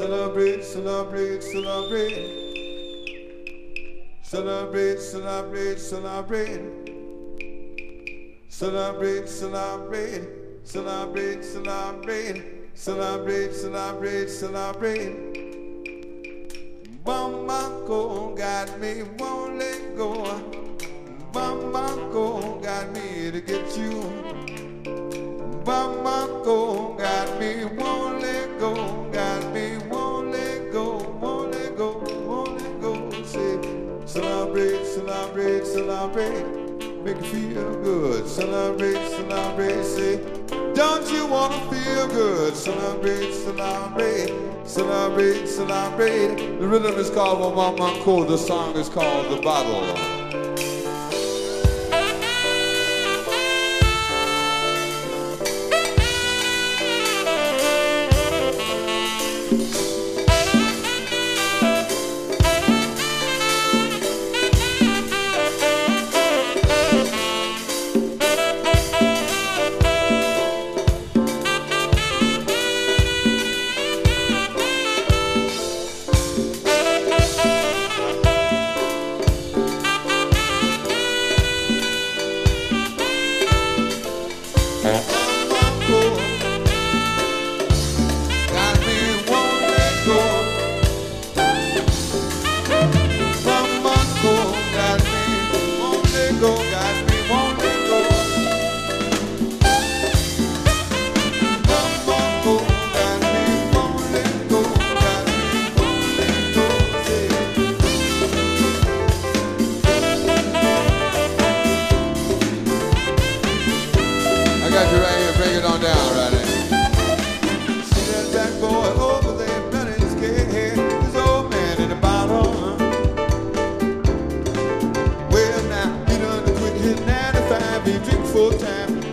Celebrate, celebrate, celebrate. Celebrate, celebrate, celebrate. Celebrate, celebrate, celebrate, celebrate. Celebrate, celebrate, celebrate. Bamako got me, won't let go. Bamako got me to get you. Bamako got me, won't let go. Got me, won't let go, won't let go, won't let go. Say, celebrate, celebrate, celebrate. Make you feel good. Celebrate, celebrate, say, don't you wanna feel good? Celebrate, celebrate, celebrate, celebrate. The rhythm is called Wamamako. The song is called The Bottle. Full time.